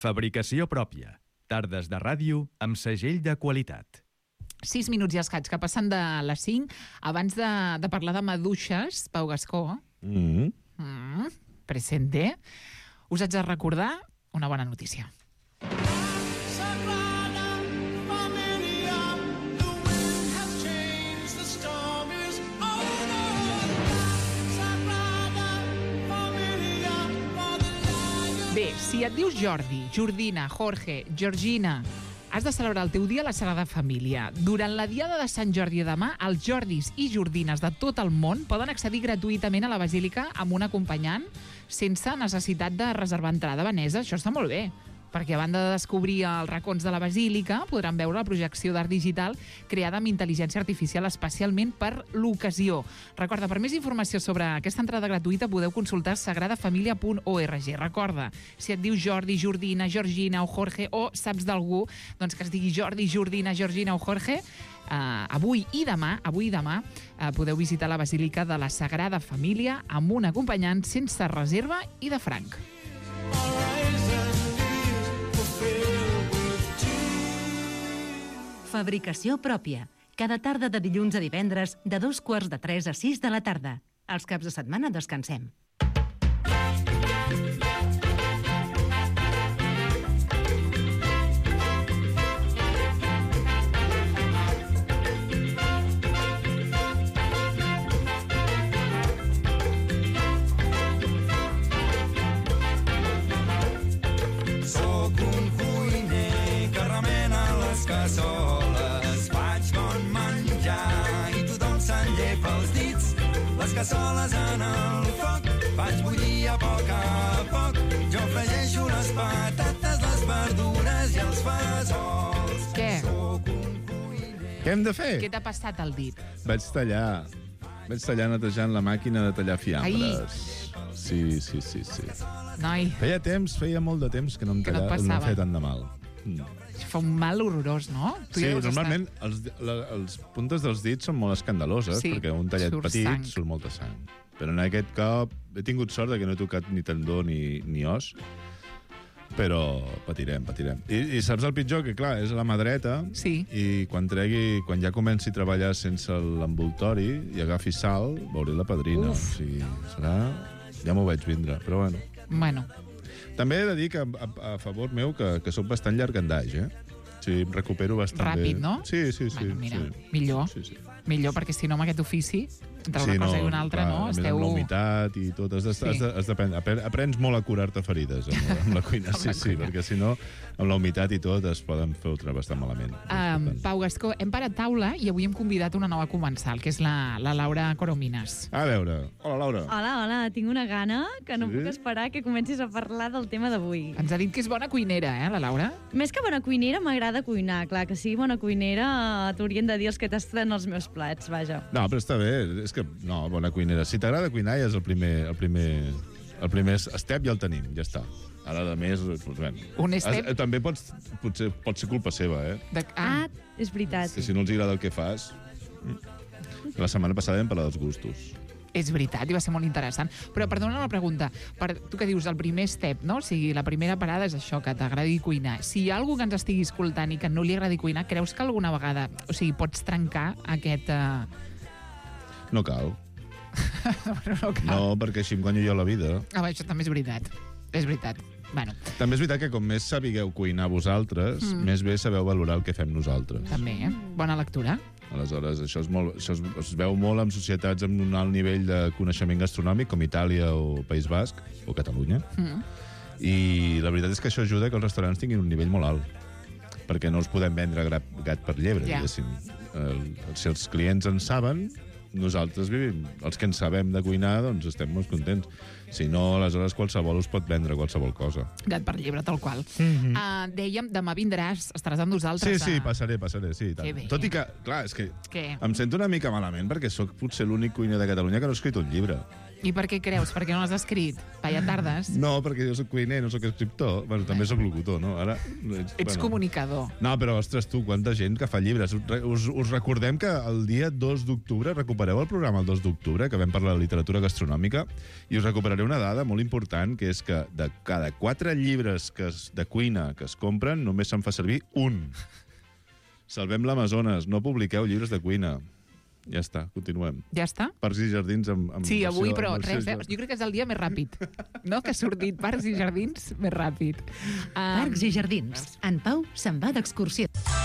Fabricació pròpia. Tardes de ràdio amb segell de qualitat. 6 minuts i escaig, que passen de les 5. Abans de parlar de maduixes, Pau Gascó, presente, us haig de recordar una bona notícia. Bé, si et dius Jordi, Jordina, Jorge, Georgina, has de celebrar el teu dia a la Sagrada Família. Durant la Diada de Sant Jordi demà, els Jordis i Jordines de tot el món poden accedir gratuïtament a la Basílica amb un acompanyant sense necessitat de reservar entrada vanesa. Això està molt bé, perquè a banda de descobrir els racons de la Basílica, podran veure la projecció d'art digital creada amb intel·ligència artificial especialment per l'ocasió. Recorda, per més informació sobre aquesta entrada gratuïta podeu consultar sagradafamilia.org. Recorda, si et dius Jordi, Jordina, Georgina o Jorge, o saps d'algú doncs que es digui Jordi, Jordina, Georgina o Jorge, avui i demà podeu visitar la Basílica de la Sagrada Família amb un acompanyant sense reserva i de franc. Fabricació pròpia. Cada tarda de dilluns a divendres, de 2:45 a 6 de la tarda. Els caps de setmana descansem. Soc un cuiner que remena les cassoles, faig bon menjar i tothom se'n llepa els dits. Les cassoles en el foc, faig bullir a poc. Jo fregeixo les patates, les verdures i els fesols. Què? Soc un cuiner. Què hem de fer? Què t'ha passat al dit? Vaig tallar netejant la màquina de tallar fiambres. Sí. Noi, Feia molt de temps que no em Que no et tallava, no em passava. feia tant de mal. fa un mal horrorós, no? Tu Sí, ja deus normalment els puntes dels dits són molt escandaloses, Sí, perquè un tallet surt petit sang. surt molta sang. Però en aquest cop he tingut sort de que no he tocat ni tendó ni os, però patirem. I saps el pitjor? Que clar, és a la mà dreta, Sí. i quan ja comenci a treballar sense l'envoltori i agafi sal, veuré la padrina. Uf. O sigui, serà... Ja m'ho vaig vindre, però bueno. Bueno, També he de dir que a favor meu que soc bastant llargandaix, eh? Sí, em recupero bastant ràpid, bé. no? Sí. Bueno, mira, sí. millor. Sí. Millor, perquè si no amb aquest ofici, entre una cosa i una altra, no? Esteu... Amb la humitat i tot, has d'aprendre. Aprens molt a curar-te ferides amb la cuina, Amb la sí, cuina. perquè si no, amb la humitat i tot es poden fotre bastant malament. Pau Gascó, hem parat taula i avui hem convidat una nova comensal, que és la Laura Coromines. A veure, hola, Laura. Hola, tinc una gana que no Sí? puc esperar que comencis a parlar del tema d'avui. Ens ha dit que és bona cuinera, la Laura? Més que bona cuinera, m'agrada cuinar. Clar, que sigui bona cuinera t'haurien de dir els que tasten els meus plats, vaja. No, però està bé, és que, no, bona cuinera. Si t'agrada cuinar ja és el primer step, ja el tenim, ja està. Ara, de més, doncs, bueno. Un step? També pot ser culpa seva, eh? És veritat. Que si no els agrada el que fas... La setmana passada vam parlar dels gustos. És veritat, i va ser molt interessant. Però, perdona una pregunta. Tu que dius, el primer step, no? O sigui, la primera parada és això, que t'agradi cuinar. Si hi ha algú que ens estigui escoltant i que no li agradi cuinar, creus que alguna vegada, o sigui, pots trencar aquest... No cal. no cal. No, perquè així em guanyo jo la vida. Això també és veritat. És veritat. Bueno, També és veritat que com més sabigueu cuinar vosaltres, més bé sabeu valorar el que fem nosaltres. també, Bona lectura. Aleshores, això es veu molt en societats amb un alt nivell de coneixement gastronòmic, com Itàlia o País Basc, o Catalunya. I la veritat és que això ajuda que els restaurants tinguin un nivell molt alt, perquè no els podem vendre gat per llebre, diguéssim. Si els clients en saben, nosaltres vivim. Els que en sabem de cuinar, doncs estem molt contents. Si no, aleshores qualsevol us pot vendre qualsevol cosa. Gat per llebre, tal qual. Dèiem, demà vindràs, estaràs amb nosaltres. Sí, passaré, sí. Que bé. Tot i que, clar, és que Què? em sento una mica malament perquè sóc potser l'únic cuiner de Catalunya que no ha escrit un llibre. I per què creus? Per què no l'has escrit? Vaya tardes. No, perquè jo soc cuiner, no soc escriptor. Bueno, també soc locutor, no? Ara, Ets comunicador. No, però, ostres, tu, quanta gent que fa llibres. Us recordem que el dia 2 d'octubre, recupereu el programa el 2 d'octubre, que vam parlar de literatura gastronòmica, i us recuperaré una dada molt important, que és que de cada 4 llibres de cuina que es compren, només se'n fa servir un. Salvem l'Amazones, no publiqueu llibres de cuina. Ja està, continuem. Ja està? Parcs i jardins amb sí, avui, però res, jo crec que és el dia més ràpid. No? Que ha sortit Parcs i jardins més ràpid. Parcs i jardins. En Pau se'n va d'excursió.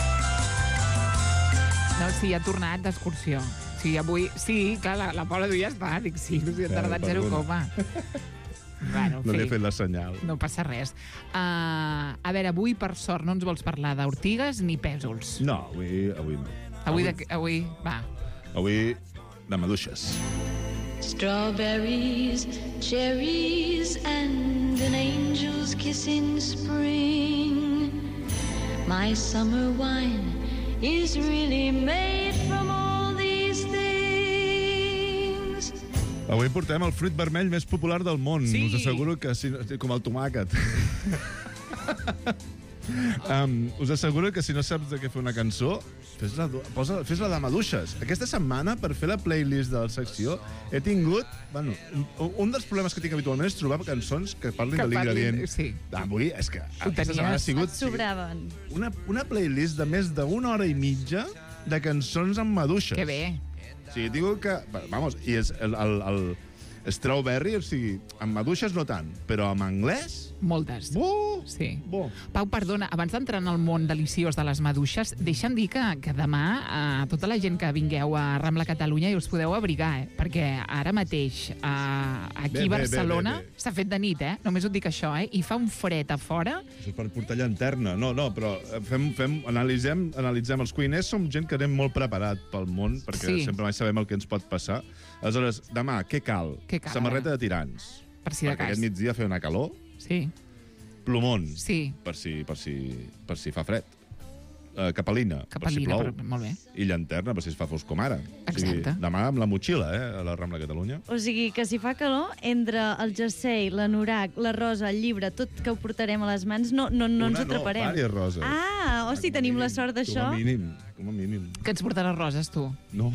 No, sí, ha tornat d'excursió. Sí, avui... Sí, clar, la Paula diu, ja està. Dic, sí, no s'hi ha tardat 0, Bueno, no li he fet la senyal. No passa res. A veure, avui, per sort, no ens vols parlar d'ortigues ni pèsols. No, avui no. Avui, va. Avui, de maduixes. Strawberries, cherries, and an angel's kiss in spring. My summer wine is really made from all these things. Avui portem el fruit vermell més popular del món. Sí. Us asseguro que, com el tomàquet. Us asseguro que si no saps de què fer una cançó, fes-la de maduixes. Aquesta setmana, per fer la playlist de la secció, he tingut... Bueno, un dels problemes que tinc habitualment és trobar cançons que parlin de l'ingredient. Sí. Avui, és que aquesta setmana ha sigut... Et sobraven. Una playlist de més d'1 hora i mitja de cançons amb maduixes. Que bé. O sigui, digo que... Vamos, i és el strawberry, o sigui, amb maduixes no tant, però amb anglès... Moltes. Sí. Bo. Pau, perdona, abans d'entrar en el món deliciós de les maduixes, deixa'm dir que demà tota la gent que vingueu a Rambla Catalunya i us podeu abrigar, perquè ara mateix aquí a Barcelona s'ha fet de nit, només et dic això, i fa un fred a fora. Això és per portar llanterna. No, però analitzem els cuiners, som gent que anem molt preparat pel món, perquè sempre mai sabem el que ens pot passar. Aleshores, demà, què cal? Samarreta de tirants. Per si de cas. Perquè aquest migdia fa una calor. Sí. Plomons. Sí. Per si fa fred. Capelina, per si plou. Molt bé. I llanterna, per si es fa fosc com ara. Exacte. O sigui, demà amb la motxilla, a la Rambla Catalunya. O sigui, que si fa calor, entre el jersei, l'anorac, la rosa, el llibre, tot que ho portarem a les mans, no ens ho atraparem. Vàries roses. Si tenim la sort d'això. Com a mínim. Que ets portaràs roses, tu? No.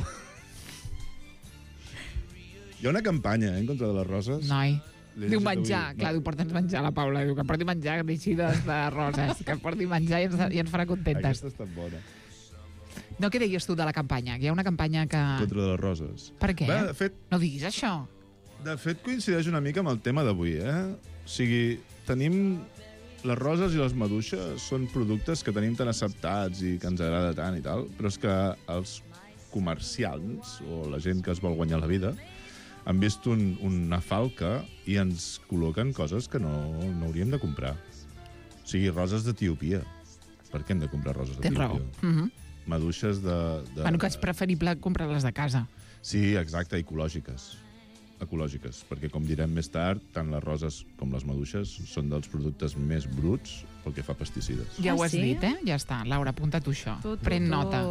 Hi ha una campanya, en contra de les roses. Noi. Diu menjar. Clar, diu, porta'ns menjar, la Paula. Diu que porti menjar, que deixi de roses. Que porti menjar i ens farà contentes. Aquesta ha estat bona. No, què deies tu de la campanya? Hi ha una campanya que... Contra de les roses. Per què? Bé, de fet... No diguis això. De fet, coincideix una mica amb el tema d'avui, O sigui, tenim... Les roses i les maduixes són productes que tenim tan acceptats i que ens agrada tant i tal, però és que els comerciants, o la gent que es vol guanyar la vida, han vist una falca i ens col·loquen coses que no hauríem de comprar. O sigui, roses d'Etiòpia. Per què hem de comprar roses d'Etiòpia? Tens raó. Maduixes de... Bueno, que és preferible comprar-les de casa. Sí, exacte, ecològiques, perquè, com direm més tard, tant les roses com les maduixes són dels productes més bruts pel que fa a pesticides. Ja ho has dit, Ja està. Laura, apunta tu això. Pren nota.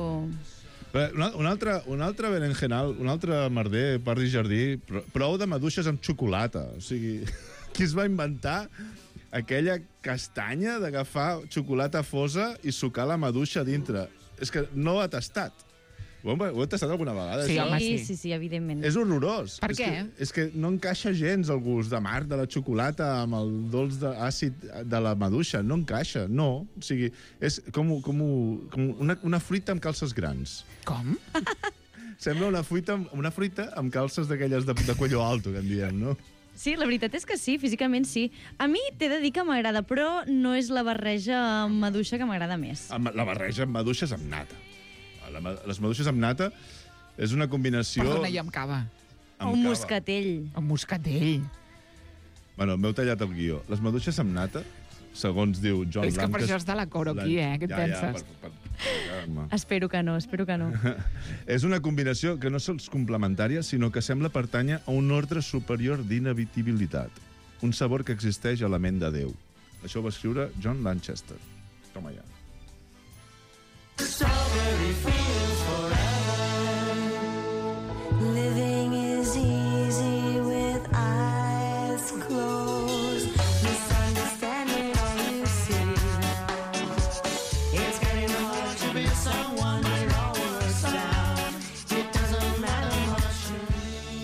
Un altre berenjenal, un altre merder, parc i jardí, prou de maduixes amb xocolata. O sigui, qui es va inventar aquella castanya d'agafar xocolata fosa i sucar la maduixa a dintre? És que no ho ha tastat. Ho heu tastat alguna vegada, sí, això? Home, sí, evidentment. És horrorós. Per què? És que no encaixa gens el gust de mar de la xocolata amb el dolç àcid de la maduixa. No encaixa, no. O sigui, és com una fruita amb calces grans. Com? Sembla una fruita amb calces d'aquelles de cuello alto, que en diem, no? Sí, la veritat és que sí, físicament sí. A mi t'he de dir que m'agrada, però no és la barreja amb maduixa que m'agrada més. La barreja amb maduixes amb nata. Les maduixes amb nata és una combinació... Perdona, i amb cava. Un moscatell. Un moscatell. Bueno, m'heu tallat el guió. Les maduixes amb nata, segons diu John Lancaster... És que per això està la coro aquí, Què et penses? Espero que no. És una combinació que no sols complementària, sinó que sembla pertànyer a un ordre superior d'inevitabilitat. Un sabor que existeix a la ment de Déu. Això ho va escriure John Lancaster. Toma ja. Strawberry fields forever. Living is easy with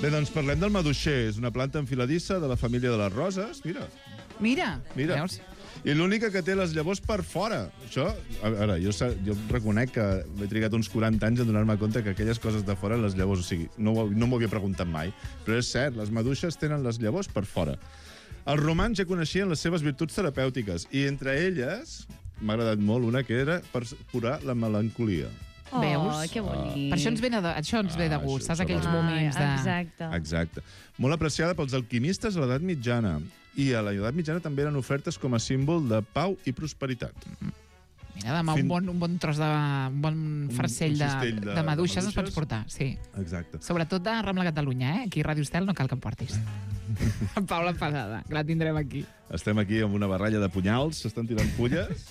Bé, doncs parlem del maduixer. És una planta enfiladissa de la família de les roses. Mira. Veus? I l'única que té les llavors per fora. Això, a veure, jo reconec que m'he trigat uns 40 anys a donar-me compte que aquelles coses de fora, les llavors, o sigui, no m'ho havia preguntat mai, però és cert, les maduixes tenen les llavors per fora. Els romans ja coneixien les seves virtuts terapèutiques, i entre elles m'ha agradat molt una que era per curar la melancolia. Oh, Veus? que bonic. Per això ens ve de gust, saps? Aquells moments de... Exacte. Exacte. Molt apreciada pels alquimistes a l'edat mitjana. I a l'edat mitjana també eren ofertes com a símbol de pau i prosperitat. Mira, demà un bon tros de... un bon farcell de maduixes ens pots portar, sí. Exacte. Sobretot de Rambla Catalunya, eh? Aquí a Ràdio Estel no cal que em portis. En Paula Enfadada, que la tindrem aquí. Estem aquí amb una barralla de punyals, s'estan tirant fulles.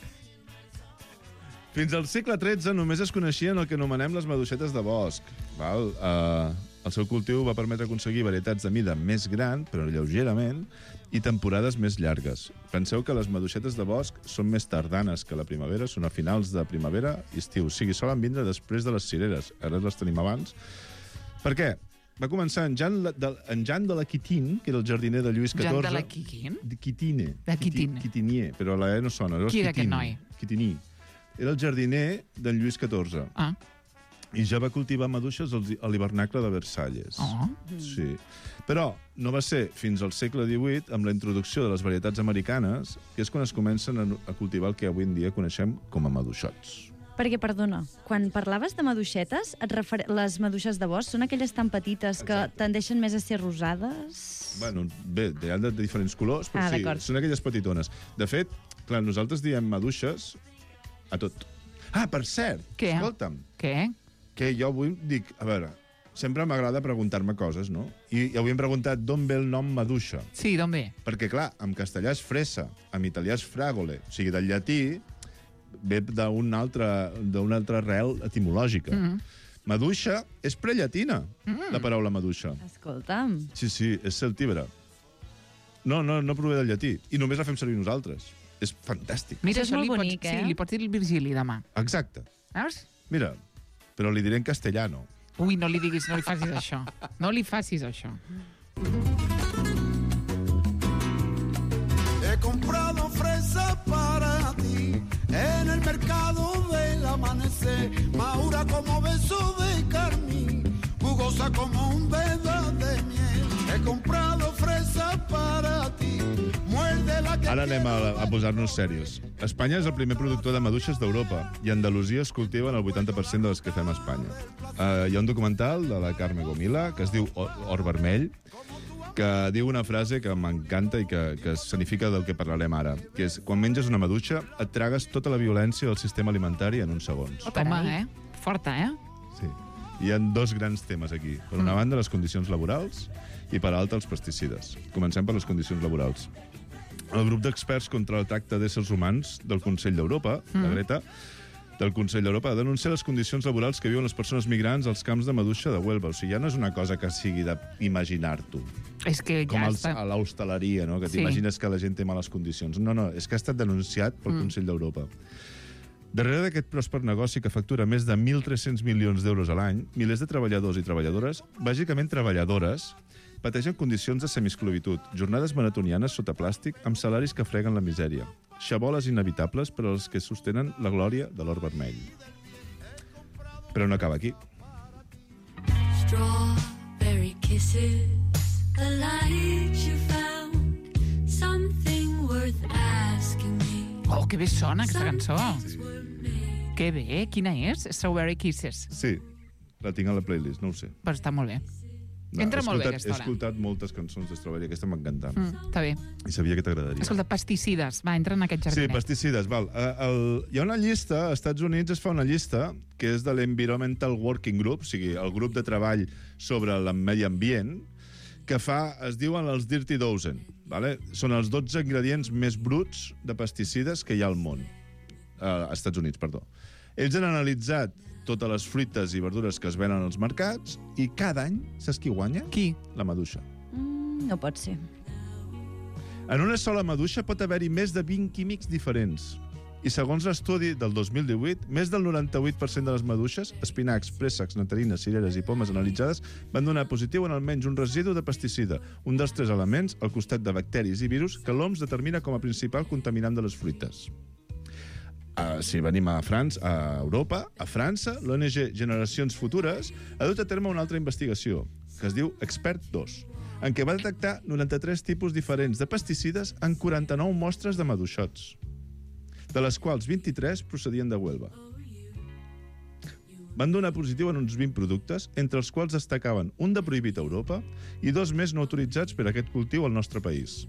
Fins al segle XIII només es coneixien el que anomenem les maduixetes de bosc. Val? El seu cultiu va permetre aconseguir varietats de mida més gran, però lleugerament, i temporades més llargues. Penseu que les maduixetes de bosc són més tardanes que la primavera, són a finals de primavera i estiu. O sigui, solen vindre després de les cireres. Ara les tenim abans. Per què? Va començar en Jan de la Quitin, que era el jardiner de Lluís XIV. Jan de la Quitin? Quitine. De Quitine. Quitinier, però la E no sona. Qui era aquest noi? Quitiní. Era el jardiner d'en Lluís XIV. Ah. I ja va cultivar maduixes a l'hivernacle de Versalles. Oh. Sí. Però no va ser fins al segle XVIII, amb la introducció de les varietats americanes, que és quan es comencen a cultivar el que avui en dia coneixem com a maduixots. Perquè, perdona, quan parlaves de maduixetes, les maduixes de bosc són aquelles tan petites que tendeixen més a ser rosades? Bueno, bé, hi ha de diferents colors, però sí, són aquelles petitones. De fet, clar, nosaltres diem maduixes a tot. Ah, per cert, escolta'm. Què? Que jo avui dic, a veure, sempre m'agrada preguntar-me coses, no? I avui hem preguntat d'on ve el nom maduixa. Sí, d'on ve? Perquè, clar, en castellà és fresa, en italià és fragole, o sigui, del llatí ve d'una altra arrel etimològica. Maduixa és prellatina, la paraula maduixa. Escolta'm. Sí, és celtíbera. No prové del llatí, i només la fem servir nosaltres. És fantàstic. Mira, és molt bonic, sí, li pots dir el Virgili demà. Exacte. Veus? Mira, però li diré en castellano. Ui, no li diguis, no li facis això. No li facis això. He comprado fresa para ti en el mercado del amanecer, madura como beso de carmín, jugosa como un dedo de miel. He comprado fresa para ti, muerde la que... Ara anem a posar-nos serios. Espanya és el primer productor de maduixes d'Europa i a Andalusia es cultiven el 80% de les que fem a Espanya. Hi ha un documental de la Carme Gomila que es diu Or Vermell, que diu una frase que m'encanta i que significa del que parlarem ara, que és, quan menges una maduixa, et tragues tota la violència del sistema alimentari en uns segons. Home, Forta, Sí. Hi ha dos grans temes aquí. Per una banda, les condicions laborals, i per l'altra, els pesticides. Comencem per les condicions laborals. El grup d'experts contra el tracte d'éssers humans del Consell d'Europa, la Greta, del Consell d'Europa, denuncia les condicions laborals que viuen les persones migrants als camps de maduixa de Huelva. O sigui, ja no és una cosa que sigui d'imaginar-t'ho. És que ja com està... a l'hostaleria, no? Que t'imagines que la gent té males condicions. No, és que ha estat denunciat pel Consell d'Europa. Darrere d'aquest pròsper negoci que factura més de 1.300 milions d'euros a l'any, milers de treballadors i treballadores, bàsicament treballadores, pateixen condicions de semiesclavitud, jornades maratonianes sota plàstic amb salaris que freguen la misèria, xaboles inevitables per als que sostenen la glòria de l'or vermell. Però no acaba aquí. Strawberry kisses, a light you found, something worth asking me. Oh, que bé sona aquesta cançó. Que bé, quina és? Strawberry Kisses. Sí, la tinc a la playlist, no ho sé. Però està molt bé. Entra molt bé aquesta hora. He escoltat moltes cançons de Strawberry, aquesta m'encanta. Està bé. I sabia que t'agradaria. Escolta, pesticides. Va, entra en aquest jardiner. Sí, pesticides, val. Hi ha una llista, als Estats Units es fa una llista, que és de l'Environmental Working Group, o sigui, el grup de treball sobre el medi ambient, que es diuen els Dirty Dozen. Vale? Són els 12 ingredients més bruts de pesticides que hi ha al món. Als Estats Units, perdó. Ells han analitzat totes les fruites i verdures que es venen als mercats i cada any, saps qui guanya? Qui? La maduixa. No pot ser. En una sola maduixa pot haver-hi més de 20 químics diferents. I segons l'estudi del 2018, més del 98% de les maduixes, espinacs, préssecs, nectarines, cireres i pomes analitzades van donar positiu en almenys un residu de pesticida, un dels 3 elements, al costat de bacteris i virus, que l'OMS determina com a principal contaminant de les fruites. Si venim a Europa, a França, l'ONG Generacions Futures ha dut a terme una altra investigació, que es diu Expert 2, en què va detectar 93 tipus diferents de pesticides en 49 mostres de maduixots, de les quals 23 procedien de Huelva. Van donar positiu en uns 20 productes, entre els quals destacaven un de prohibit a Europa i 2 més no autoritzats per a aquest cultiu al nostre país.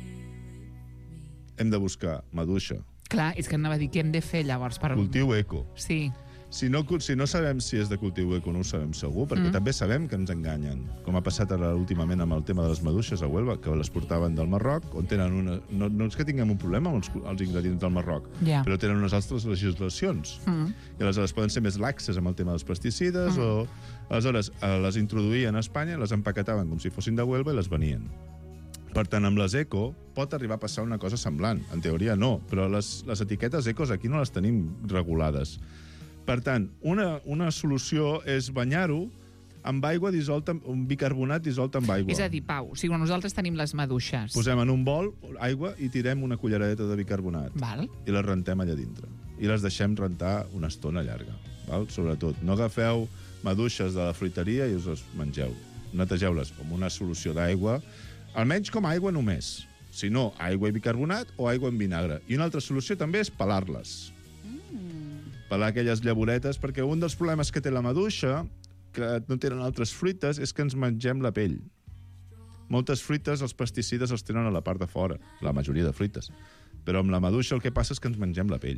Hem de buscar maduixa. Clar, és que anava a dir què hem de fer llavors per... Cultiu eco. Sí. Si no sabem si és de cultiu eco, no ho sabem segur, perquè també sabem que ens enganyen. Com ha passat ara últimament amb el tema de les maduixes a Huelva, que les portaven del Marroc, on tenen una... No és que tinguem un problema amb els ingredients del Marroc, però tenen unes altres legislacions. I aleshores poden ser més laxes amb el tema dels pesticides, o... Aleshores, les introduïen a Espanya, les empaquetaven com si fossin de Huelva i les venien. Per tant, amb les eco pot arribar a passar una cosa semblant. En teoria no, però les etiquetes ecos aquí no les tenim regulades. Per tant, una solució és banyar-ho amb aigua dissolta, un bicarbonat dissolt amb aigua. És a dir, Pau, si nosaltres tenim les maduixes... Posem en un bol aigua i tirem una culleradeta de bicarbonat. Val. I les rentem allà dintre. I les deixem rentar una estona llarga. Val? Sobretot, no agafeu maduixes de la fruiteria i us les mengeu. Netegeu-les com una solució d'aigua, almenys com a aigua només. Si no, aigua i bicarbonat o aigua amb vinagre. I una altra solució també és pelar-les. Pelar aquelles llaboretes, perquè un dels problemes que té la maduixa, que no tenen altres fruites, és que ens mengem la pell. Moltes fruites, els pesticides els tenen a la part de fora, la majoria de fruites. Però amb la maduixa el que passa és que ens mengem la pell.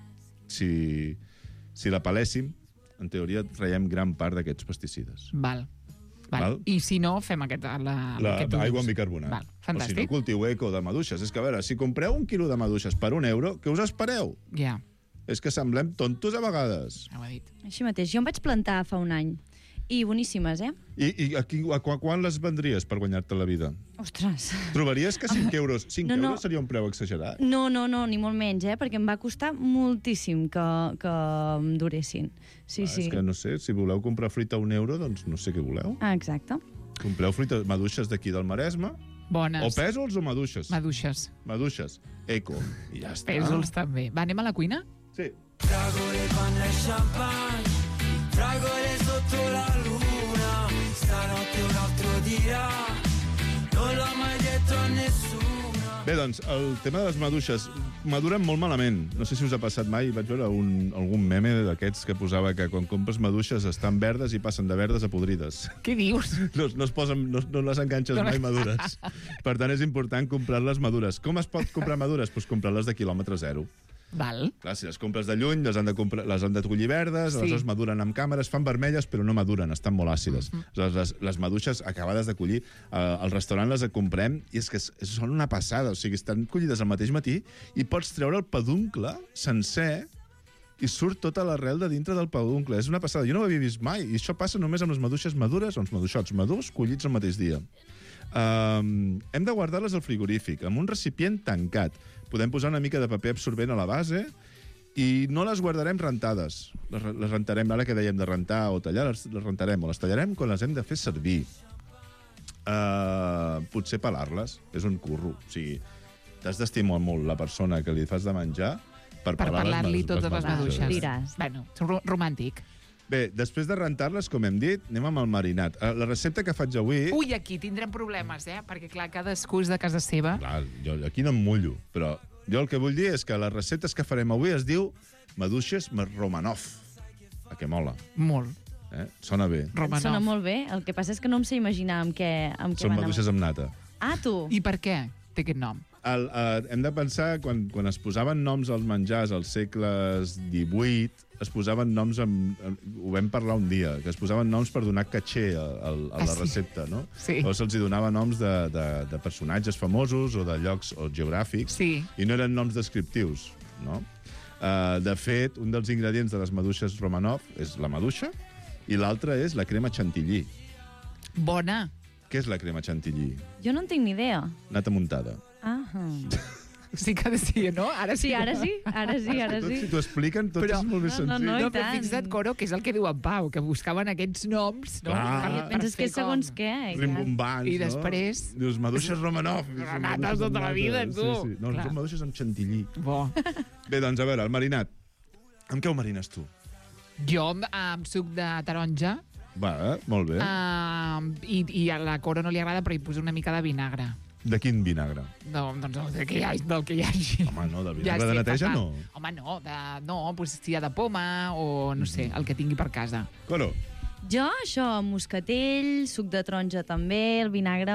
Si la peléssim, en teoria traiem gran part d'aquests pesticides. Val. I si no, fem aquest aigua amb bicarbonat. Val. Fantàstic. O si no, cultiu eco de maduixes. És que, a veure, si compreu 1 quilo de maduixes per €1, què us espereu? Ja. És que semblem tontos a vegades. Ho he dit. Així mateix. Jo em vaig plantar fa un any. I boníssimes, eh? I quan les vendries per guanyar-te la vida? Ostres. Trobaries que 5 euros seria un preu exagerat? No, ni molt menys, perquè em va costar moltíssim que em duressin. Sí. És que no sé, si voleu comprar fruita a €1, doncs no sé què voleu. Exacte. Compreu fruita, maduixes d'aquí del Maresme. Bones. O pèsols o maduixes? Maduixes. Maduixes. Eco. I ja està. Pèsols també. Va, anem a la cuina? Sí. Fragole, panna e champagne, fragole sotto la luna, stanotte un altro dirà, non l'ho mai detto a nessuno. Bé, doncs, el tema de les maduixes maduren molt malament. No sé si us ha passat mai, vaig veure algun meme d'aquests que posava que quan compres maduixes estan verdes i passen de verdes a podrides. Què dius? No les enganxes mai madures. Per tant, és important comprar-les madures. Com es pot comprar madures? Doncs comprar-les de quilòmetre zero. Val. Clar, si les compres de lluny, les han de collir verdes, aleshores maduren amb càmeres, fan vermelles, però no maduren, estan molt àcides. Les maduixes acabades de collir, al restaurant les comprem i és que són una passada, o sigui, estan collides al mateix matí i pots treure el peduncle sencer i surt tota l'arrel de dintre del peduncle. És una passada. Jo no ho havia vist mai, i això passa només amb les maduixes madures, o els maduixots madurs collits al mateix dia. Hem de guardar-les al frigorífic, amb un recipient tancat. Podem posar una mica de paper absorbent a la base i no les guardarem rentades. Les rentarem, ara que dèiem de rentar o tallar, les rentarem o les tallarem quan les hem de fer servir. Potser pelar-les, és un curro. O sigui, t'has d'estimar molt la persona que li fas de menjar per pelar-li totes les maduixes. Diràs. Bueno, romàntic. Bé, després de rentar-les, com hem dit, anem amb el marinat. La recepta que faig avui... Ui, aquí tindrem problemes, perquè, clar, cadascú és de casa seva. Clar, jo aquí no em mullo, però jo el que vull dir és que les receptes que farem avui es diu maduixes Romanov. A que mola. Molt. Sona bé. Romanov. Sona molt bé. El que passa és que no em sé imaginar amb què Són maduixes amb nata. Ah, tu! I per què té aquest nom? Hem de pensar, quan es posaven noms als menjars als segles XVIII, es posaven noms, ho vam parlar un dia, que es posaven noms per donar caché a la recepta, no? Sí. O se'ls donava noms de personatges famosos o de llocs geogràfics, i no eren noms descriptius, no? De fet, un dels ingredients de les maduixes Romanov és la maduixa i l'altre és la crema chantilly. Bona. Què és la crema chantilly? Jo no en tinc ni idea. Nata muntada. Sí que sí, no? Ara sí. Sí, ara sí, ara sí, ara Tot, si sí. t'ho expliquen, tot Però- és molt més No, senzill. no, No, i però tant. fixa't, Coro, que és el que diu en Pau, que buscaven aquests noms, no? Clar. Penses que és segons què? Rimbombants, I no? després- Dius, maduixes Romanov. Granates tota la vida, tu. Sí, sí. No, Clar. són maduixes amb chantilly. Bo. Bé, doncs, a veure, el marinat. Amb què ho marines tu? Jo amb suc de taronja Va, molt bé. i a la Coro no li agrada, però hi poso una mica de vinagre. De quin vinagre? No, doncs del que hi hagi. Home, no, del Ja vinagre de sé, neteja fatal. no. Home, no, doncs si hi ha de poma o no sé, el que tingui per casa. Coro, Jo, això, moscatell, suc de taronja també, el vinagre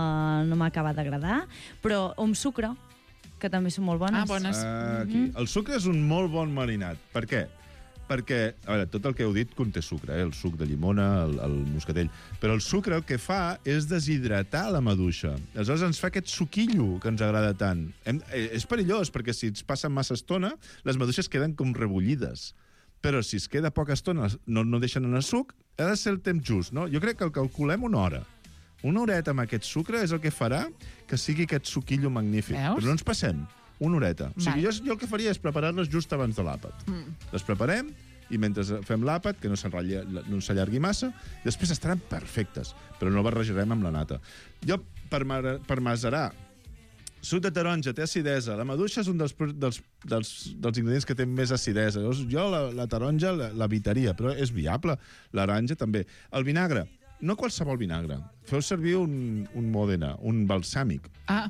no m'acaba d'agradar, però amb sucre, que també són molt bones. Bones. aquí. El sucre és un molt bon marinat. Per què? Perquè, a veure, tot el que heu dit conté sucre, el suc de llimona, el moscatell. Però el sucre el que fa és deshidratar la maduixa. Aleshores ens fa aquest suquillo que ens agrada tant. És perillós, perquè si ens passen massa estona, les maduixes queden com rebullides. Però si es queda poca estona, no deixen anar suc, ha de ser el temps just, no? Jo crec que el calculem una hora. Una horeta amb aquest sucre és el que farà que sigui aquest suquillo magnífic. Veus? Però no ens passem. Una horeta. O sigui, Val. jo el que faria és preparar-les just abans de l'àpat. Les preparem i mentre fem l'àpat, que no s'allargui massa, després estaran perfectes, però no barrejarem amb la nata. Jo, per macerar, suc de taronja té acidesa, la maduixa és un dels ingredients que té més acidesa. Llavors, jo la taronja l'evitaria, però és viable. L'aranja també. El vinagre, no qualsevol vinagre. Feu servir un Mòdena, un balsàmic.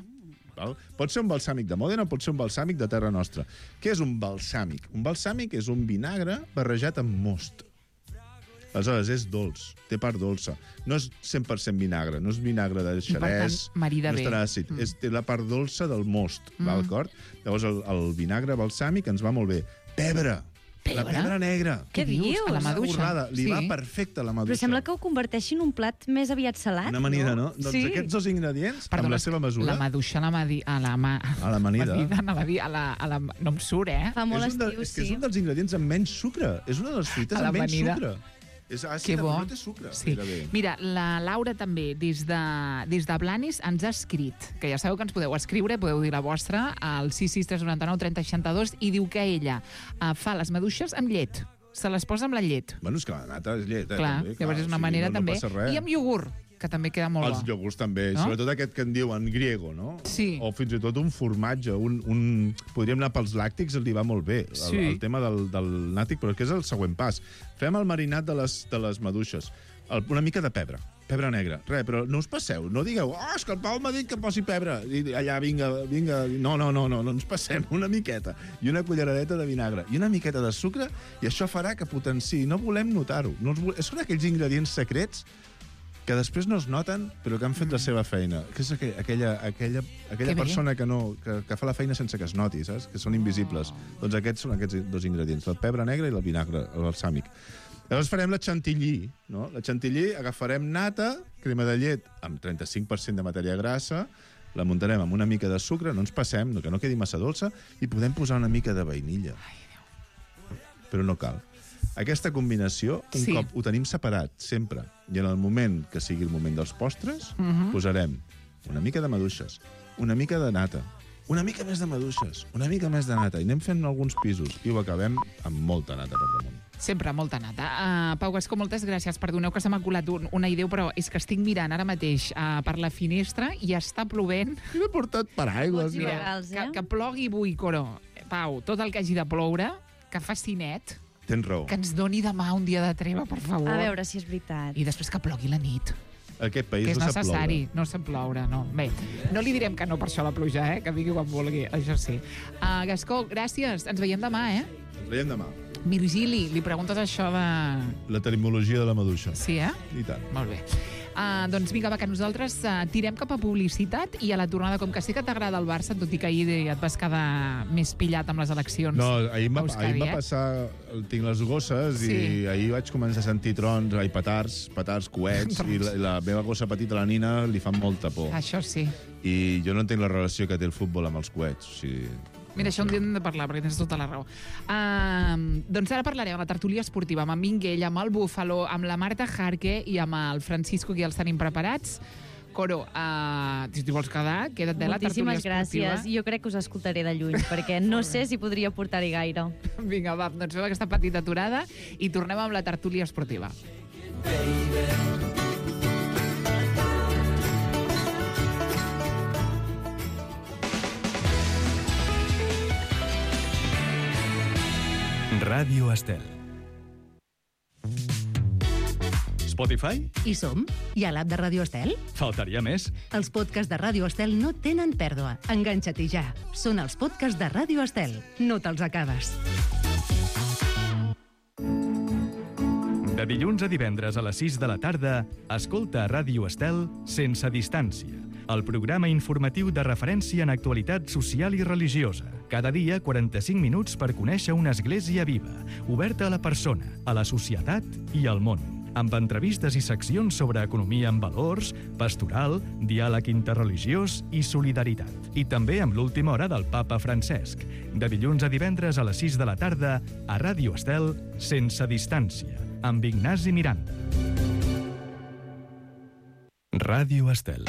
Val? Pot ser un balsàmic de Mòdena o pot ser un balsàmic de terra nostra. Què és un balsàmic? Un balsàmic és un vinagre barrejat amb most. Aleshores, és dolç, té part dolça. No és 100% vinagre, no és vinagre de xerès, marida no bé. estarà àcid. Té la part dolça del most, d'acord? Llavors, el vinagre balsàmic ens va molt bé. Pebre! La pebre negra. Què dius? A la Una maduixa? borrada. Li Sí. va perfecte a la maduixa. Però sembla que ho converteixi en un plat més aviat salat. Una amanida, no? Doncs Sí. aquests dos ingredients, Perdona, amb la seva mesura... La maduixa a l'amanida. A l'amanida. Anava a dir, no em surt, Fa molt és estiu, és que és sí. un dels ingredients amb menys sucre. És una de les fruites A amb menys l'amanida. sucre. És Que àcida, bo. però no té sucre. Sí. gairebé. Mira, la Laura també, des de Blanis, ens ha escrit, que ja sabeu que ens podeu escriure, podeu dir la vostra, al 66399 3062, i diu que ella fa les maduixes amb llet. Se les posa amb la llet. Bueno, és que la nata és llet, Clar, també. llavors és una o sigui, manera no també. passa res. I amb iogurt, que també queda molt Els bo. iogurts també, No? sobretot aquest que en diuen griego, no? Sí. O fins i tot un formatge, podríem anar pels làctics, li va molt bé, Sí. el tema del nàtic, però que és el següent pas. Fem el marinat de les maduixes. Una mica de pebre negre. Res, però no us passeu, no digueu, és que el Pau m'ha dit que posi pebre. I allà, vinga. No ens passem, una miqueta. I una culleradeta de vinagre. I una miqueta de sucre, i això farà que potenciï. No volem notar-ho. Són aquells ingredients secrets que després no es noten, però que han fet la seva feina. Que és aquella persona que fa la feina sense que es noti, saps? Que són invisibles. Doncs aquests són aquests dos ingredients, el pebre negre i el vinagre, el balsàmic. Llavors farem la chantilly, no? La chantilly agafarem nata, crema de llet amb 35% de matèria grassa, la muntarem amb una mica de sucre, no ens passem, que no quedi massa dolça, i podem posar una mica de vainilla. Però no cal. Aquesta combinació, un cop ho tenim separat, sempre, i en el moment que sigui el moment dels postres, posarem una mica de maduixes, una mica de nata, una mica més de maduixes, una mica més de nata, i anem fent alguns pisos, i ho acabem amb molta nata per damunt. Sempre molta nata. Pau Gascó, moltes gràcies. Perdoneu que se m'ha colat una idea, però és que estic mirant ara mateix per la finestra i està plovent. I m'he portat paraigües. Bots i no? regals, Que plogui avui, Coro. Pau, tot el que hagi de ploure, que faci net, Tens raó. que ens doni demà un dia de treva, per favor. A veure si és veritat. I després que plogui la nit, Aquest país que és no sap necessari. ploure. No sap ploure, no. Bé, no li direm que no per això la pluja, que vingui quan vulgui, això sí. Gascó, gràcies. Ens veiem demà, Ens veiem demà. Virgili, li preguntes això de... L'etimologia de la maduixa. Sí, I tant. Molt bé. Doncs vinga, va, que nosaltres tirem cap a publicitat i a la tornada, com que sé que t'agrada el Barça, tot i que ahir et vas quedar més pillat amb les eleccions. No, ahir em Euskadi, va passar... Tinc les gosses Sí. i ahir vaig començar a sentir trons, petards, coets, i la meva gossa petita, la Nina, li fa molta por. Això sí. I jo no entenc la relació que té el futbol amb els coets. O sigui, Mira, això un dia hem de parlar, perquè tens tota la raó. Doncs ara parlarem de la tertúlia esportiva amb en Minguell, amb el Búfalo, amb la Marta Jarque i amb el Francisco, que ja els tenim preparats. Coro, si t'hi vols quedar, queda't a la tertúlia Moltíssimes esportiva. gràcies. Jo crec que us escoltaré de lluny, perquè no sé si podria portar-hi gaire. Vinga, va, doncs fem aquesta petita aturada i tornem amb la tertúlia esportiva. Ràdio Estel. Spotify? Hi som? Hi ha l'app de Ràdio Estel? Faltaria més. Els podcasts de Ràdio Estel no tenen pèrdua. Enganxa-t'hi ja. Són els podcasts de Ràdio Estel. No te'ls acabes. De dilluns a divendres a les 6 de la tarda, escolta a Ràdio Estel Sense Distància, el programa informatiu de referència en actualitat social i religiosa. Cada dia, 45 minuts per conèixer una església viva, oberta a la persona, a la societat i al món. Amb entrevistes i seccions sobre economia amb valors, pastoral, diàleg interreligiós i solidaritat. I també amb l'última hora del papa Francesc. De dilluns a divendres a les 6 de la tarda, a Ràdio Estel, Sense Distància, amb Ignasi Miranda. Ràdio Estel.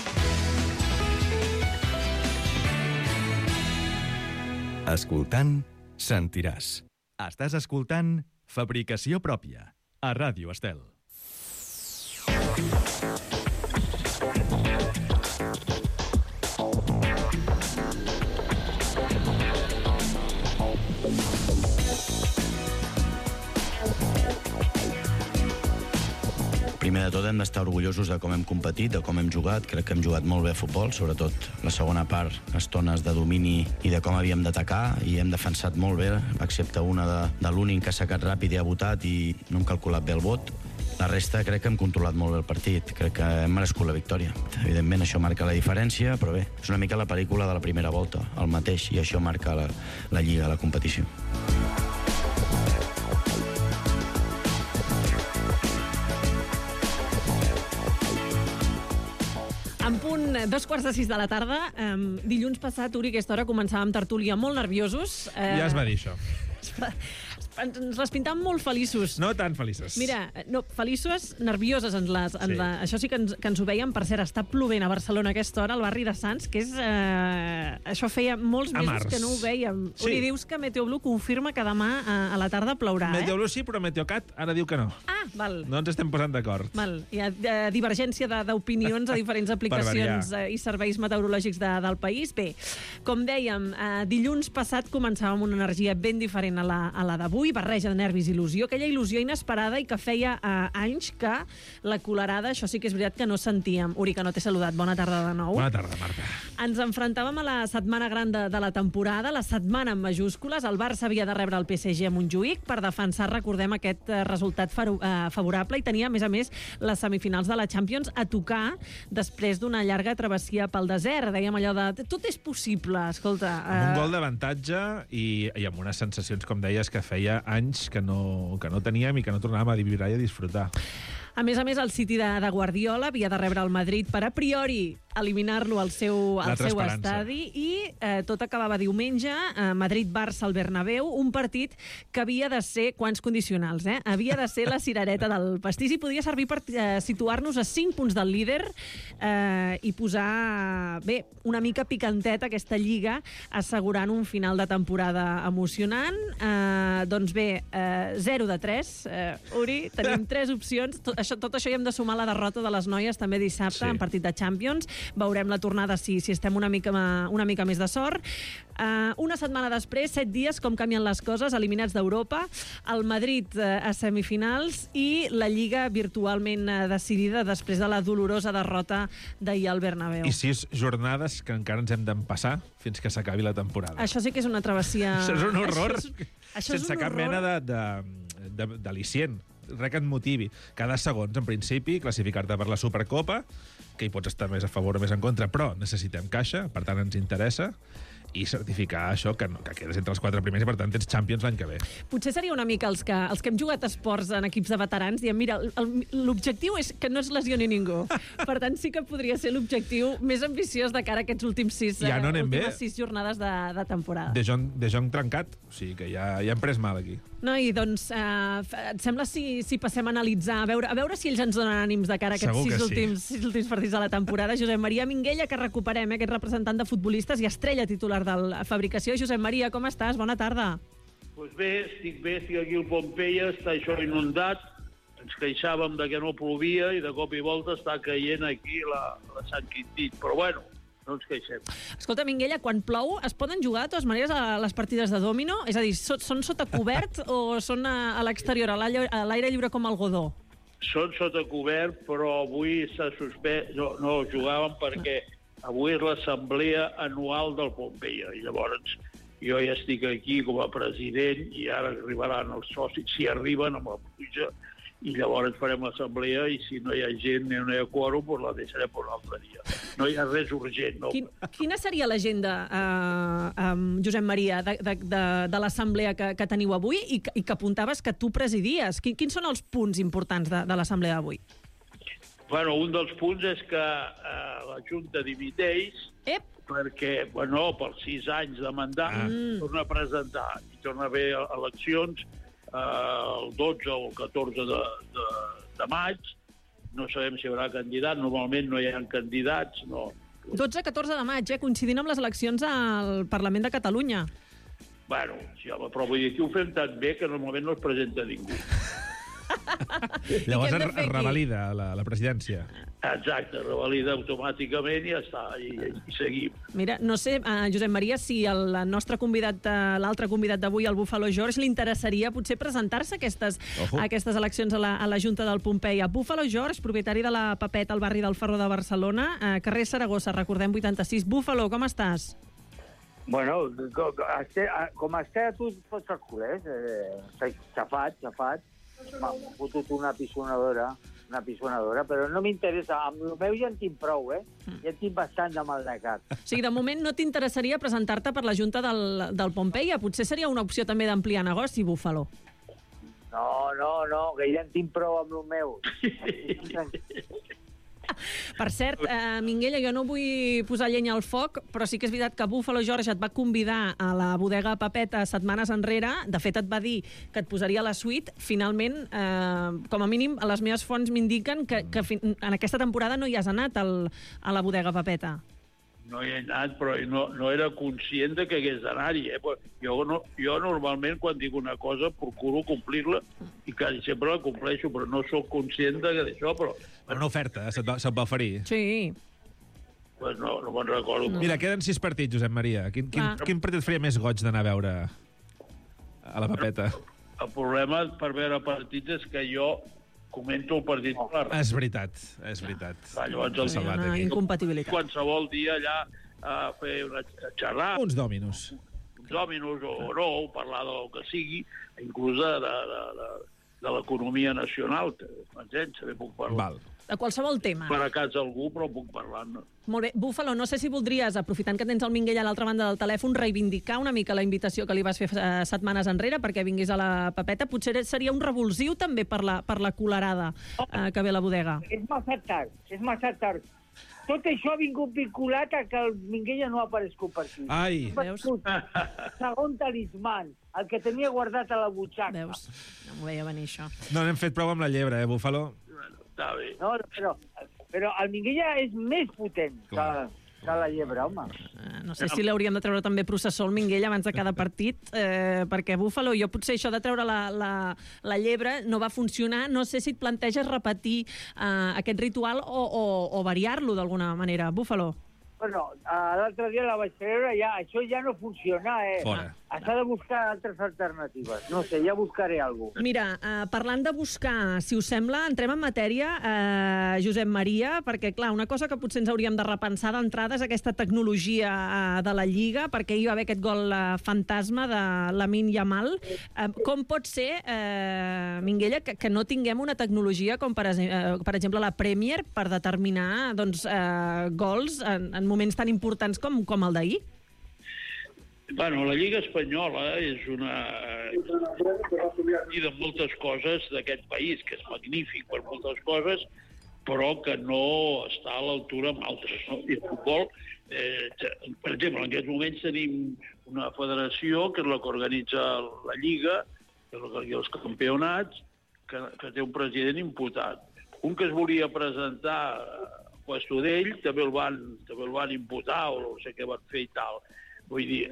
Escoltant, sentiràs. Estàs escoltant Fabricació Pròpia, a Ràdio Estel. Primer de tot hem d'estar orgullosos de com hem competit, de com hem jugat. Crec que hem jugat molt bé a futbol, sobretot la segona part, estones de domini i de com havíem d'atacar, i hem defensat molt bé, excepte una de l'únic que ha sacat ràpid i ha votat i no hem calculat bé el vot. La resta crec que hem controlat molt bé el partit, crec que hem merescut la victòria. Evidentment això marca la diferència, però bé, és una mica la pel·lícula de la primera volta, el mateix, i això marca la lliga, la competició. En punt, 2:45 de la tarda, dilluns passat, Uri, a aquesta hora començàvem tertúlia molt nerviosos. Ja es va dir això. Ens les pintàvem molt feliços. No tan feliços. Mira, no, feliços, nervioses. Això sí que ens ho veiem. Per cert, està plovent a Barcelona a aquesta hora, al barri de Sants, que és... això feia molts mesos que no ho vèiem. Sí. Uri, dius que Meteoblue confirma que demà a la tarda plourà, Meteoblue sí, però Meteocat ara diu que no. Ah, val. No ens estem posant d'acord. Val. Hi ha divergència d'opinions a diferents aplicacions i serveis meteorològics del país. Bé, com dèiem, dilluns passat començàvem amb una energia ben diferent a la d'avui, barreja de nervis i il·lusió, aquella il·lusió inesperada i que feia anys que la colerada, això sí que és veritat que no sentíem. Uri, que no t'he saludat. Bona tarda de nou. Bona tarda, Marta. Ens enfrontàvem a la setmana gran de la temporada, la setmana en majúscules. El Barça havia de rebre el PSG a Montjuïc per defensar, recordem, aquest resultat favorable, i tenia, a més, les semifinals de la Champions a tocar després d'una llarga travessia pel desert. Dèiem allò de tot és possible, escolta. Amb un gol d'avantatge i amb unes sensacions, com deies, que feia anys que no teníem i que no tornàvem a vibrar i a disfrutar. A més, el City de Guardiola havia de rebre el Madrid per a priori eliminar-lo al seu estadi, i tot acabava diumenge, Madrid-Barça al Bernabéu, un partit que havia de ser, quants condicionals, havia de ser la cirereta del pastís i podia servir per situar-nos a 5 punts del líder i posar, bé, una mica picanteta aquesta lliga, assegurant un final de temporada emocionant. Doncs bé, 0 de 3. Uri, tenim 3 opcions. Tot això hi hem de sumar la derrota de les noies també dissabte, en partit de Champions. Veurem la tornada si estem una mica més de sort. Una setmana després, 7 dies, com canvien les coses, eliminats d'Europa, el Madrid a semifinals i la Lliga virtualment decidida després de la dolorosa derrota d'ahir al Bernabéu. I 6 jornades que encara ens hem d'empassar fins que s'acabi la temporada. Això sí que és una travessia... Això és un horror, això és sense cap mena d'al·licient. Res que et motivi. Cada segons, en principi, classificar-te per la Supercopa, que hi pots estar més a favor o més en contra, però necessitem caixa, per tant ens interessa, i certificar això, que quedes entre els 4 primers i per tant tens Champions l'any que ve. Potser seria una mica els que hem jugat a esports en equips de veterans, diem, mira, l'objectiu és que no es lesioni ningú. Per tant, sí que podria ser l'objectiu més ambiciós de cara a aquests últims 6 últimes 6 jornades de temporada. De Jong trencat, o sigui que ja hem pres mal aquí. Noi, doncs, et sembla si passem a analitzar, a veure si ells ens donen ànims de cara a aquests sis últims partits de la temporada. Josep Maria Minguella, que recuperem, aquest representant de futbolistes i estrella titular de la Fabricació. Josep Maria, com estàs? Bona tarda. Doncs bé, estic aquí al Pompeia, està això inundat, ens queixàvem de que no plovia i de cop i volta està caient aquí la Sant Quintí. Però bueno, no ens queixem. Escolta, Minguella, quan plou es poden jugar de totes maneres a les partides de dòmino? És a dir, són sota cobert o són a l'exterior, a l'aire lliure com el Godó? Són sota cobert, però avui s'ha suspès, no jugàvem perquè avui és l'assemblea anual del Pompeia i llavors jo ja estic aquí com a president i ara arribaran els socis, si arriben amb la pluja, i llavors farem l'assemblea i si no hi ha gent ni no hi ha quòrum, doncs la deixarem per un altre dia. No hi ha res urgent. No. Quina seria l'agenda, Josep Maria, de l'assemblea que teniu avui i que apuntaves que tu presidies? Quins són els punts importants de l'assemblea d'avui? Bueno, un dels punts és que la Junta dimiteix perquè, bueno, pels 6 anys de mandat torna a presentar i torna a haver eleccions el 12 o el 14 de maig. No sabem si hi haurà candidat, normalment no hi ha candidats. 12-14 de maig, coincidint amb les eleccions al Parlament de Catalunya. Bueno, sí, home, però vull dir, aquí ho fem tan bé que normalment no es presenta ningú. Llavors es revalida la presidència. Exacte, revalida automàticament i ja està, i seguim. Mira, no sé, Josep Maria, si el nostre convidat, l'altre convidat d'avui, el Búfalo George, li interessaria potser presentar-se a aquestes eleccions a la Junta del Pompeia. Búfalo George, propietari de la Papeta al barri del Ferro de Barcelona, carrer Saragossa, recordem, 86. Búfalo, com estàs? Bueno, com estem tots els culers, xafat. M'ha fotut una pisonadora, però no m'interessa. Amb el meu ja en tinc prou, Ja en tinc bastant de mal de cap. O sigui, de moment no t'interessaria presentar-te per la Junta del Pompeia? Potser seria una opció també d'ampliar negoci, Búfalo. No, que ja en tinc prou amb el meu. Per cert, Minguella, jo no vull posar llenya al foc, però sí que és veritat que Búfalo George et va convidar a la bodega Papeta setmanes enrere. De fet, et va dir que et posaria a la suite. Finalment, com a mínim, les meves fonts m'indiquen que en aquesta temporada no hi has anat a la bodega Papeta. No hi he anat, però no era conscient que hagués d'anar-hi. Jo normalment, quan dic una cosa, procuro complir-la i quasi sempre la compleixo, però no sóc conscient d'això. Però una oferta, se't va oferir. Sí. Pues no me'n recordo. Mira, queden 6 partits, Josep Maria. Quin partit et faria més goig d'anar a veure a la Papeta? El problema per veure partits és que jo comento el partit per la És veritat. Llavors, incompatibilitat. Qualsevol dia allà a fer una xerrada. Uns dòminos o no, o parlar del que sigui, inclús de l'economia nacional, que m'entens? També puc parlar. De qualsevol tema. Per a casa algú, però puc parlar. No? Molt bé. Búfalo, no sé si voldries, aprofitant que tens el Minguella a l'altra banda del telèfon, reivindicar una mica la invitació que li vas fer setmanes enrere perquè vingués a la Papeta. Potser seria un revulsiu també per la colerada que ve a la bodega. És massa tard. Tot això ha vingut vinculat a que el Minguella no ha aparegut per aquí. Ai! Veus? Segon talismàn, el que tenia guardat a la butxaca. Veus? No m'ho veia venir, això. No n'hem fet prou amb la llebre, Búfalo? Està bé. No, però el Minguella és més potent que la llebre, home. No sé si l'hauríem de treure també processó al Minguella abans de cada partit, perquè Búfalo, jo potser això de treure la llebre no va funcionar. No sé si et planteges repetir aquest ritual o variar-lo d'alguna manera, Búfalo. Bueno, l'altre dia la vaig treure, això ja no funciona, Fora. S'ha de buscar altres alternatives. No sé, ja buscaré alguna cosa. Mira, parlant de buscar, si us sembla, entrem en matèria, Josep Maria, perquè, clar, una cosa que potser ens hauríem de repensar d'entrada és aquesta tecnologia de la Lliga, perquè hi va haver aquest gol fantasma de Lamine Yamal. Com pot ser, Minguella, que no tinguem una tecnologia com, per exemple, la Premier per determinar gols en moments tan importants com el d'ahir? Bueno, la Lliga Espanyola és i de moltes coses d'aquest país, que és magnífic per moltes coses, però que no està a l'altura amb altres. No? I el futbol, per exemple, en aquests moments tenim una federació, que és la que organitza la Lliga, i els campionats, que té un president imputat. Un que es volia presentar al puesto d'ell també el van imputar o no sé què van fer i tal. Vull dir,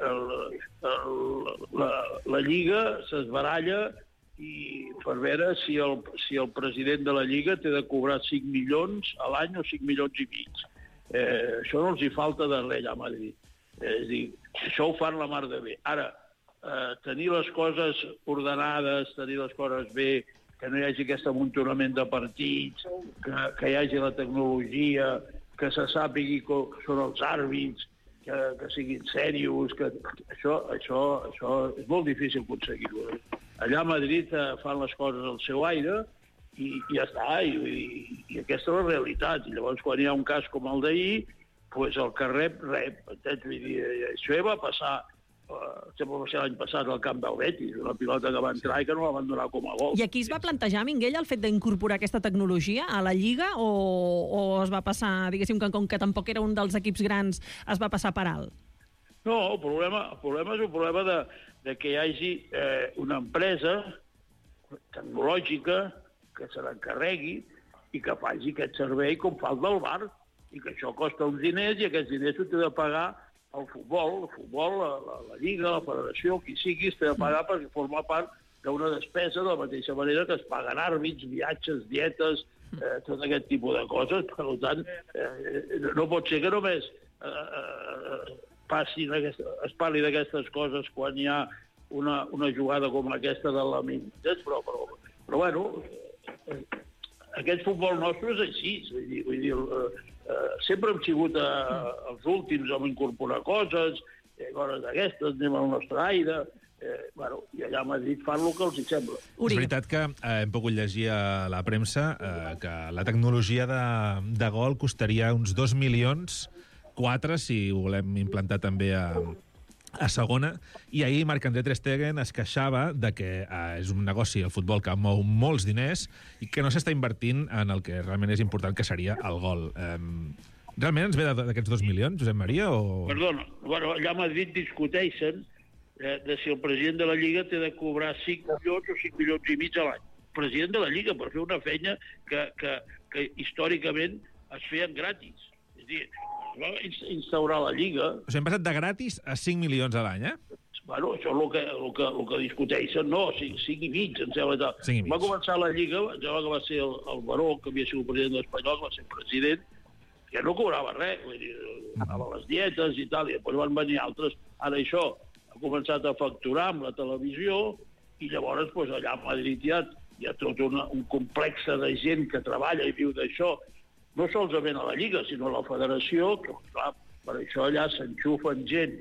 la Lliga s'esbaralla i per veure si el president de la Lliga té de cobrar 5 milions a l'any o 5 milions i mig. Això no els hi falta de res allà a Madrid. És a dir, això ho fan la mar de bé. Ara, tenir les coses ordenades, tenir les coses bé, que no hi hagi aquest amuntonament de partits, que hi hagi la tecnologia, que se sàpigui que són els àrbits, que siguin serios, que això és molt difícil aconseguir-ho. Allà a Madrid fan les coses al seu aire i ja està, i aquesta és la realitat. I llavors, quan hi ha un cas com el d'ahir, doncs el que rep. Això va passar, sembla que va ser l'any passat al camp del Betis, una pilota que va entrar i que no la van donar com a gol. I aquí es va plantejar, Minguell, el fet d'incorporar aquesta tecnologia a la Lliga o es va passar, diguéssim, que com que tampoc era un dels equips grans, es va passar per alt? No, el problema és un problema de que hi hagi una empresa tecnològica que se l'encarregui i que faci aquest servei com fa el del bar, i que això costa uns diners i aquests diners s'ho té de pagar el futbol, la Lliga, la Federació, qui sigui, es té de pagar perquè forma part d'una despesa de la mateixa manera que es paguen àrbits, viatges, dietes, tot aquest tipus de coses. Per tant, no pot ser que només es parli d'aquestes coses quan hi ha una jugada com aquesta de la Mendes, però bueno, aquest futbol nostre és així. Vull dir, sempre hem sigut els últims a incorporar coses d'aquestes, anem al nostre aire, i allà a Madrid fan el que els hi sembla. És veritat que hem pogut llegir a la premsa que la tecnologia de gol costaria uns 2 milions, 4 si ho volem implantar també a segona, i ahir Marc-André Ter Stegen es queixava de que és un negoci, el futbol, que mou molts diners i que no s'està invertint en el que realment és important, que seria el gol. Realment ens ve d'aquests 2 milions, Josep Maria? Perdona, allà a Madrid discuteixen de si el president de la Lliga té de cobrar 5 milions o 5 milions i mig a l'any. El president de la Lliga, per fer una feina que històricament es feien gratis. És a dir, va instaurar la Lliga. O sigui, hem passat de gratis a 5 milions a l'any, Bueno, això és el que discuteixen. No, 5 i mig, em sembla. Va començar la Lliga, em sembla que va ser el Baró, que havia sigut president espanyol, va ser president, que no cobrava res, vull dir, anava a les dietes i tal, i després van venir altres. Ara això ha començat a facturar amb la televisió, i llavors allà a Madrid hi ha tot un complex de gent que treballa i viu d'això, no solament a la Lliga, sinó a la Federació, que clar, per això allà s'enxufen gent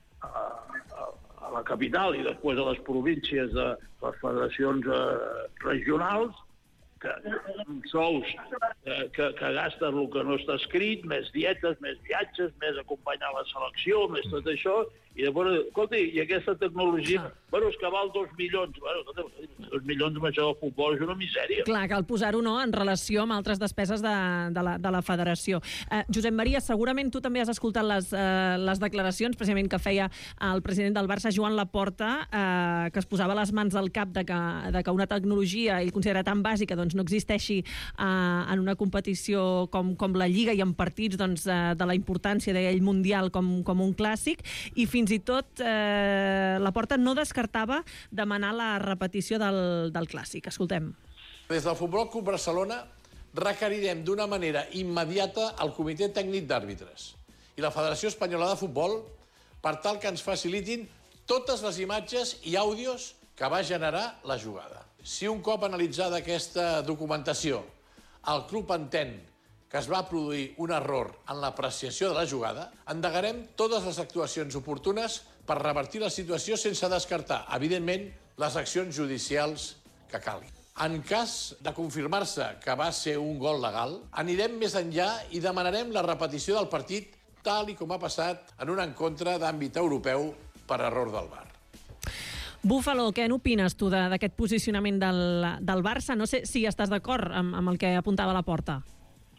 a la capital i després a les províncies de les federacions regionals, que sous que gasten el que no està escrit, més dietes, més viatges, més acompanyar la selecció, més tot això, i llavors, escolta, i aquesta tecnologia, és que val 2 milions. 2 milions amb això del futbol és una misèria. Clar, cal posar-ho en relació amb altres despeses de la federació. Josep Maria, segurament tu també has escoltat les declaracions precisament que feia el president del Barça, Joan Laporta, que es posava les mans al cap de que una tecnologia ell considera tan bàsica no existeixi en una competició com la Lliga i en partits de la importància d'ell mundial com un clàssic, i fins i tot Laporta no descartava demanar la repetició del clàssic. Escoltem. Des del Futbol Club Barcelona requerirem d'una manera immediata el Comitè Tècnic d'Àrbitres i la Federació Espanyola de Futbol per tal que ens facilitin totes les imatges i àudios que va generar la jugada. Si un cop analitzada aquesta documentació el club entén que es va produir un error en l'apreciació de la jugada, endegarem totes les actuacions oportunes per revertir la situació sense descartar, evidentment, les accions judicials que calgui. En cas de confirmar-se que va ser un gol legal, anirem més enllà i demanarem la repetició del partit tal i com ha passat en un encontre d'àmbit europeu per error del VAR. Búfalo, què n'opines tu d'aquest posicionament del Barça? No sé si estàs d'acord amb el que apuntava Laporta.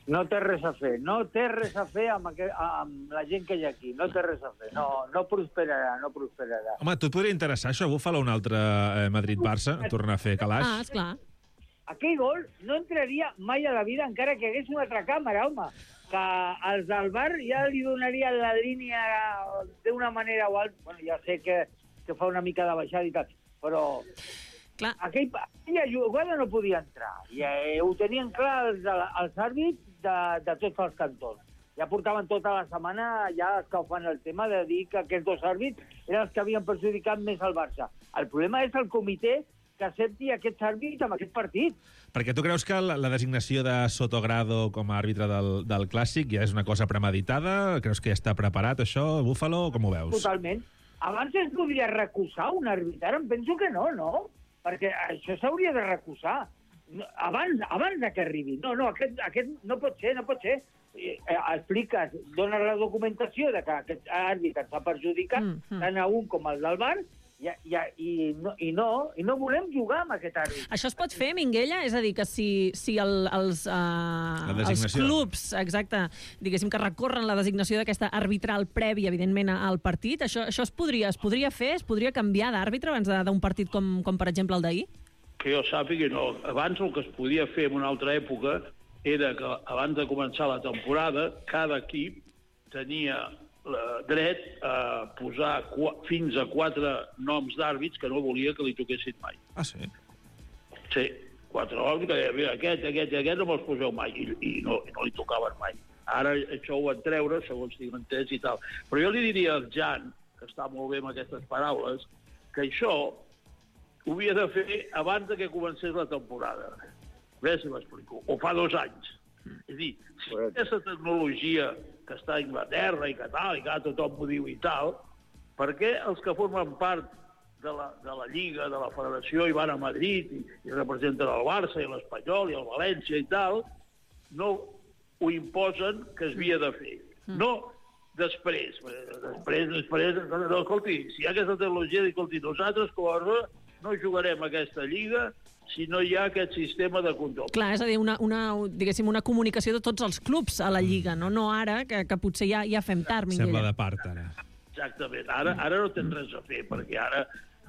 No té res a fer. No té res a fer amb la gent que hi ha aquí. No té res a fer. No prosperarà, no prosperarà. Home, tu et podria interessar això, Búfalo, un altre Madrid-Barça, tornar a fer calaix? Ah, esclar. Aquell gol no entraria mai a la vida encara que hagués una altra càmera, home. Que els del bar ja li donarien la línia d'una manera o altra. Bueno, ja sé que fa una mica de baixada i tal, però... Clar. Aquella jugada no podia entrar. I ho tenien clar els àrbits de tots els cantons. Ja portaven tota la setmana ja escaufant el tema de dir que aquests dos àrbits eren els que havien perjudicat més el Barça. El problema és el comitè que accepti aquests àrbits amb aquest partit. Perquè tu creus que la designació de Sotogrado com a àrbitre del Clàssic ja és una cosa premeditada? Creus que ja està preparat, això, Búfalo? Com ho veus? Totalment. Abans es podria recusar un àrbitre, ara em penso que no? Perquè això s'hauria de recusar. Abans que arribi. No, aquest no pot ser. Expliques, dones la documentació de que aquest àrbitre s'ha perjudicat, tant a un com al del Bar, i no volem jugar amb aquest àrbitre. Això es pot fer, Minguella? És a dir, que si els clubs, exacte, diguéssim que recorren la designació d'aquesta arbitral prèvia, evidentment, al partit, això es podria fer? Es podria canviar d'àrbitre abans d'un partit com per exemple, el d'ahir? Que jo sàpiga, no. Abans el que es podia fer en una altra època era que abans de començar la temporada cada equip tenia dret a posar fins a 4 noms d'àrbits que no volia que li toquessin mai. Ah, sí? Sí, 4 noms que deia, aquest no me'ls poseu mai, i no li tocaven mai. Ara això ho van treure, segons tinc entès i tal. Però jo li diria al Jan, que està molt bé amb aquestes paraules, que això ho havia de fer abans que comencés la temporada. A veure si m'explico. O fa 2 anys. És a dir, si aquesta tecnologia que està a Anglaterra i que tal, i que tothom ho diu i tal, per què els que formen part de la Lliga, de la Federació, i van a Madrid i representen el Barça i l'Espanyol i el València i tal, no ho imposen que es havia de fer? No després. No, escolti, si hi ha aquesta tecnologia, escolti, nosaltres no jugarem aquesta lliga si no hi ha aquest sistema de control. Clar, és a dir, una comunicació de tots els clubs a la Lliga, no ara, que potser ja fem tard, Minguella. Sembla de part, ara. Exactament. Ara no tens res a fer, perquè ara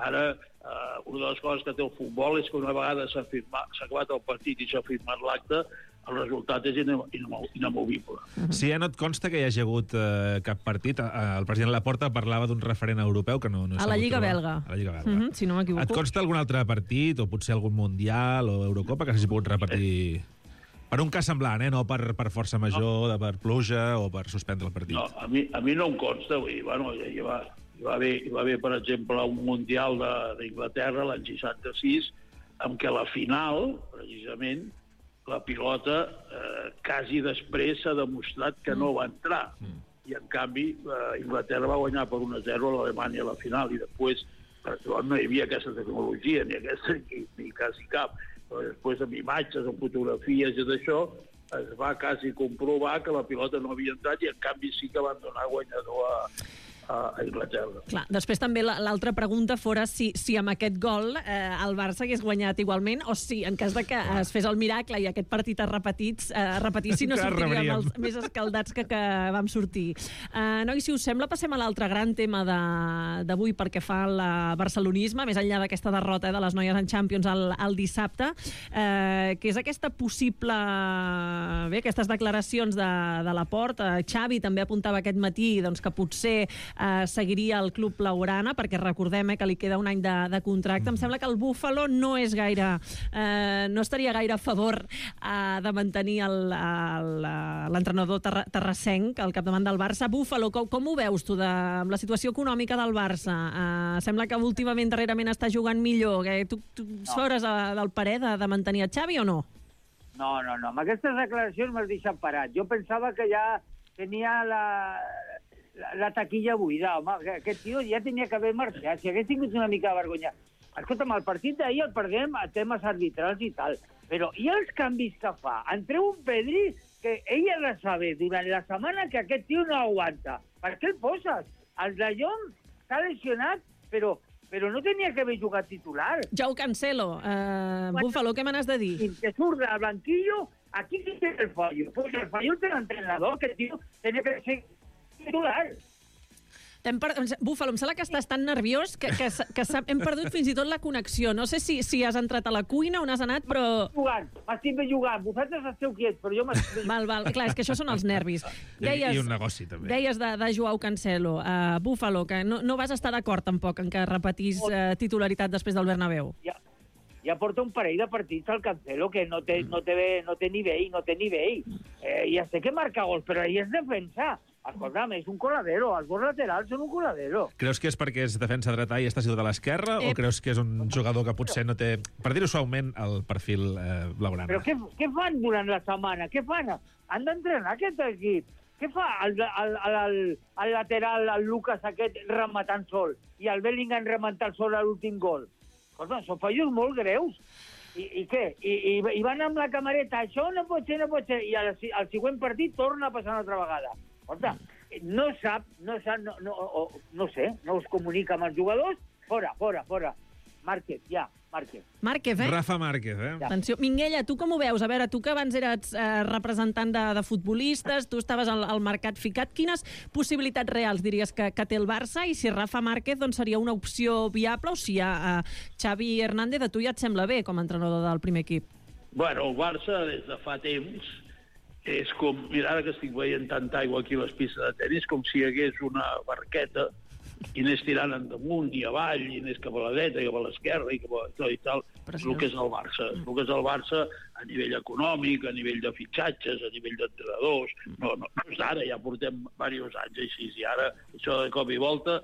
una de les coses que té el futbol és que una vegada s'ha acabat el partit i s'ha firmat l'acte, el resultat és inamovible. Si ja no et consta que hi hagi hagut cap partit, el president Laporta parlava d'un referent europeu que no a la Lliga belga. A la Lliga belga. Si no m'equivoco. Et consta algun altre partit, o potser algun Mundial o Eurocopa, que s'hagi pogut repetir per un cas semblant, no per força major, per pluja o per suspendre el partit? No, a mi no em consta. Hi va haver, per exemple, un Mundial d'Inglaterra l'any 66, en què la final, precisament, la pilota quasi després s'ha demostrat que no va entrar. I, en canvi, Inglaterra va guanyar per 1-0 a l'Alemanya a la final. I després no hi havia aquesta tecnologia, ni quasi cap. Però després, amb imatges, amb fotografies i d'això, es va quasi comprovar que la pilota no havia entrat i, en canvi, sí que van donar guanyador a Inglaterra. Clar, després també l'altra pregunta fora si amb aquest gol el Barça hagués guanyat igualment o si en cas de que es fes el miracle i aquest partit es repetís si no sortiríem els més escaldats que vam sortir. Nois, si us sembla, passem a l'altre gran tema d'avui perquè fa el barcelonisme, més enllà d'aquesta derrota de les noies en Champions el dissabte, que és aquesta possible... Bé, aquestes declaracions de Laporta. Xavi també apuntava aquest matí que potser seguiria el club blaugrana, perquè recordem que li queda un any de contracte. Em sembla que el Búfalo no estaria gaire a favor de mantenir l'entrenador terrassenc al capdavant del Barça. Búfalo, com ho veus tu amb la situació econòmica del Barça? Sembla que últimament, darrerament, està jugant millor. Tu fores del parer de mantenir a Xavi o no? No. Amb aquestes declaracions m'has deixat parat. Jo pensava que ja tenia la taquilla buida, home. Aquest tio ja tenia que haver marxat. Si hagués tingut una mica de vergonya. Escolta'm, el partit d'ahir el perdem a temes arbitrals i tal. Però i els canvis que fa? En treu un Pedri que ell ha de saber durant la setmana que aquest tio no aguanta. Per què el poses? El de Jong s'ha lesionat, però no tenia que haver jugat titular. Ja ho cancelo. Búfalo, què me n'has de dir? Que surt del banquillo Aquí ¿quién tiene el fallo? Pues el fallo tiene el entrenador, que el tío tiene que ser titular. Búfalo, em sembla que estàs tan nerviós que hem perdut fins i tot la connexió. No sé si has entrat a la cuina, on has anat, però... M'estic bé jugant. Vosaltres esteu quiets, però jo m'estic bé jugant. Val. Clar, és que això són els nervis. I un negoci, també. Deies de Joao Cancelo. Búfalo, que no vas estar d'acord tampoc en que repetís titularitat després del Bernabéu. Ja porta un parell de partits al Cancelo que no té nivell. Ja sé que marca gols, però ell és defensa. Escolta'm, és un coladero. Els dos laterals són un coladero. Creus que és perquè és defensa dretà i està situat a l'esquerra, o creus que és un jugador que potser no té, per dir-ho suaument, el perfil blaugrana? Però què fan durant la setmana? Què fan? Han d'entrenar aquest equip. Què fa el lateral, el Lucas aquest, rematant sol, i el Bellingham rematant sol a l'últim gol? Escolta, són fallos molt greus. I què? I van amb la camareta, això no pot ser, i al següent partit torna a passar una altra vegada. Escolta, no sé, no us comunica amb els jugadors, fora. Márquez, ja, Márquez. Márquez, Rafa Márquez, Atenció. Minguella, tu com ho veus? A veure, tu que abans eres representant de futbolistes, tu estaves al mercat ficat, quines possibilitats reals diries que té el Barça, i si Rafa Márquez doncs, seria una opció viable, o si a Xavi Hernández a tu ja et sembla bé com a entrenador del primer equip? Bueno, el Barça des de fa temps és com, mira, ara que estic veient tanta aigua aquí a les pistes de tenis, com si hi hagués una barqueta i anés tirant endamunt i avall, i anés cap a la dreta i cap a l'esquerra i cap a tot i tal. És el que és el Barça. És el que és el Barça a nivell econòmic, a nivell de fitxatges, a nivell d'entrenadors. No és d'ara, ja portem diversos anys així, i ara, això de cop i volta,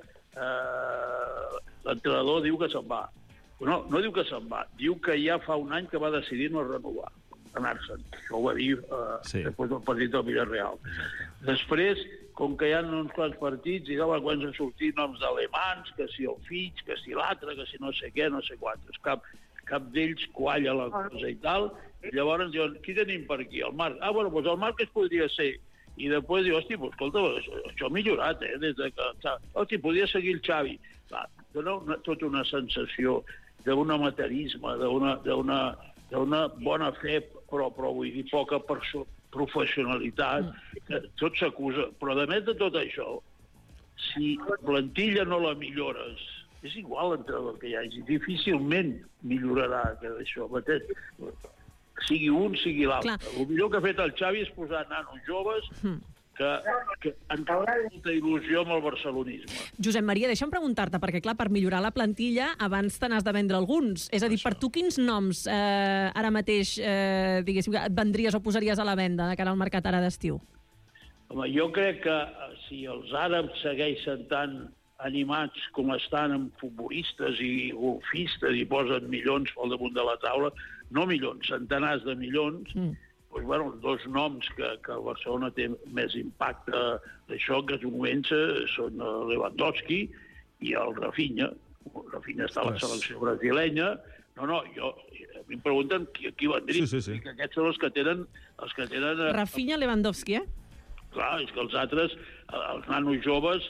l'entrenador diu que se'n va. No diu que se'n va, diu que ja fa un any que va decidir no renovar, anar-se'n. Això ho va dir després del partit del Villarreal. Després, com que hi ha uns quants partits, i llavors quan han sortit noms d'alemans, que si el Fitch, que si l'altre, que si no sé què, no sé quantos. Cap d'ells qualla la cosa i tal. I llavors diuen, qui tenim per aquí? El Marc. Bueno, doncs el Marc es podria ser. I després diu, hosti, escolta, això ha millorat, des de que... Hosti, podria seguir el Xavi. Dona tota una sensació d'un amateurisme, d'una bona fe, però vull dir, poca professionalitat, que tot s'acusa. Però a més de tot això, si plantilla no la millores, és igual l'entrenador que hi hagi, difícilment millorarà això mateix. Sigui un, sigui l'altre. El millor que ha fet el Xavi és posar nanos joves que han causat molta il·lusió amb el barcelonisme. Josep Maria, deixa'm preguntar-te, perquè clar, per millorar la plantilla abans te n'has de vendre alguns. És a dir, per tu quins noms ara mateix diguéssim, et vendries o posaries a la venda de cara al mercat ara d'estiu? Home, jo crec que si els àrabs segueixen tan animats com estan amb futbolistes i golfistes i posen milions al damunt de la taula, no milions, centenars de milions, doncs, bueno, dos noms que el Barcelona té més impacte d'això, que en un moment són Lewandowski i el Rafinha. Rafinha està a la selecció brasilenya. A mi em pregunten qui vendria. Sí. Que aquests són els que tenen... Rafinha, Lewandowski, Clar, és que els altres, els nanos joves,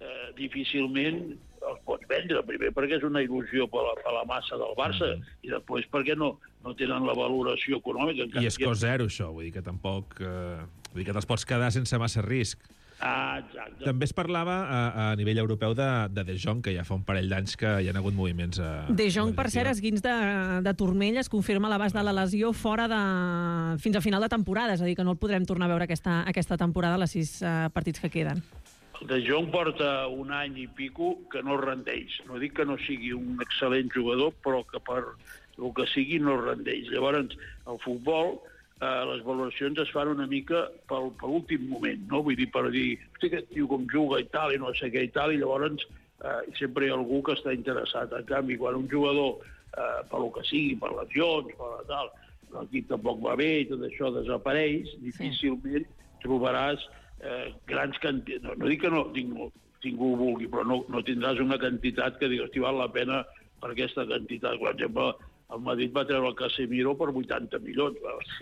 difícilment els pots vendre. Primer perquè és una il·lusió per la massa del Barça, i després perquè no tenen la valoració econòmica. I és cost zero, això. Vull dir que tampoc... Vull dir que te'ls pots quedar sense massa risc. Exacte. També es parlava a nivell europeu de Jong, que ja fa un parell d'anys que hi ha hagut moviments... De Jong, per cert, esguins de turmell, es confirma l'abast de la lesió fora fins a final de temporada, és a dir, que no el podrem tornar a veure aquesta temporada, les 6 partits que queden. El De Jong porta un any i pico que no rendeix. No dic que no sigui un excel·lent jugador, però que per el que sigui no rendeix. Llavors, el futbol, les valoracions es fan una mica per l'últim moment, no? Vull dir, per dir, hosti, aquest tio com juga i tal, i no sé què i tal, i llavors sempre hi ha algú que està interessat. En canvi, quan un jugador, per el que sigui, per lesions, per tal, l'equip tampoc va bé i tot això desapareix, difícilment trobaràs grans quantitats. No dic que ningú ho vulgui, però no tindràs una quantitat que digues, val la pena per aquesta quantitat. Per exemple, el Madrid va treure el Casemiro per 80 milions,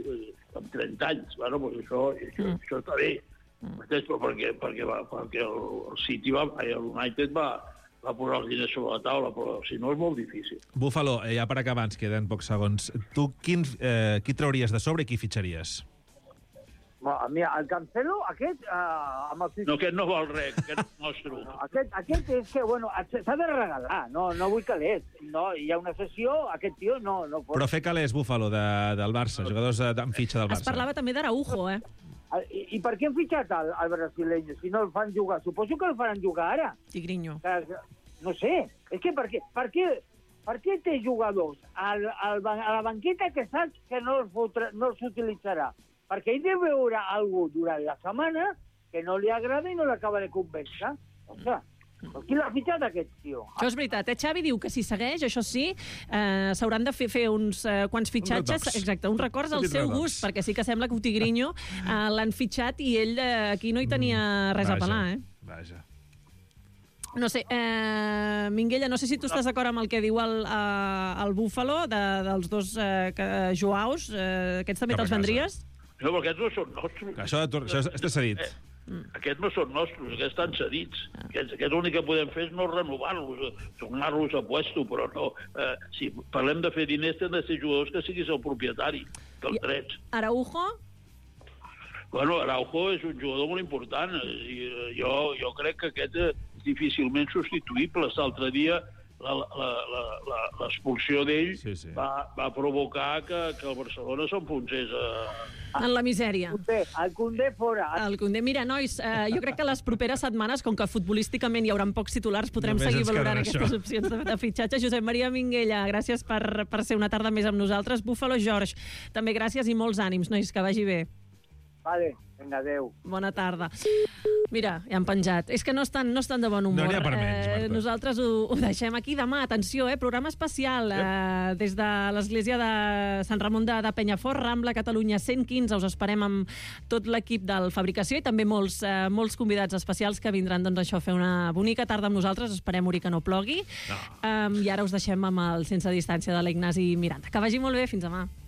amb 30 anys. Bueno, doncs això està bé. Però perquè el City, el United va posar els diners sobre la taula, però si no és molt difícil. Búfalo, ja per acabar, ens queden pocs segons. Tu qui trauries de sobre i qui fitxaries? Mira, el Cancelo, aquest... amb el... No, aquest no vol res, aquest mostro. Aquest és que, bueno, s'ha de regalar, no vull calés. No, hi ha una sessió, aquest tio no pot. Però fer calés, Búfalo, del Barça, jugadors amb fitxa del Barça. Es parlava també d'Araujo, I per què han fitxat el brasileño si no el fan jugar? Suposo que el faran jugar ara. Tigriño. No sé, és que per què té jugadors a la banqueta que saps que no els utilitzarà? Perquè ell deu veure algú durant la setmana que no li agrada i no l'acaba de convèncer. O sigui, qui l'ha fitxat, aquest tio? Això és veritat. Xavi diu que si segueix, això sí, s'hauran de fer uns quants fitxatges, exacte, uns records al seu gust, perquè sí que sembla que Tigriño l'han fitxat i ell aquí no hi tenia res a pelar, Vaja. No sé, Minguella, no sé si tu estàs d'acord amb el que diu el Búfalo dels dos Joaus. Aquests també te'ls vendries? No, però aquests no són nostres. Això està cedit. Aquests no són nostres, aquests estan cedits. Aquests l'únic que podem fer és no renovar-los, tornar-los a puesto, però no. Si parlem de fer diners, tenen de ser jugadors que siguis el propietari dels drets. Araujo? Bueno, Araujo és un jugador molt important. Jo crec que aquest és difícilment substituïble. L'altre dia l'expulsió d'ell va provocar que el Barcelona s'enfonsés en la misèria. El Koundé fora. El Koundé. Mira, nois, jo crec que les properes setmanes, com que futbolísticament hi haurà pocs titulars, podrem seguir valorant aquestes opcions de fitxatge. Josep Maria Minguella, gràcies per ser una tarda més amb nosaltres. Búfalo George, també gràcies i molts ànims, nois, que vagi bé. Vale, vinga, adéu. Bona tarda. Mira, ja han penjat. És que no estan de bon humor. No n'hi ha per menys, Marta. Nosaltres ho deixem aquí demà. Atenció, programa especial des de l'església de Sant Ramon de Penyafort, Rambla, Catalunya 115. Us esperem amb tot l'equip del Fabricació i també molts convidats especials que vindran a fer una bonica tarda amb nosaltres. Esperem, Uri, que no plogui. I ara us deixem amb el Sense Distància de l'Ignasi Miranda. Que vagi molt bé. Fins demà.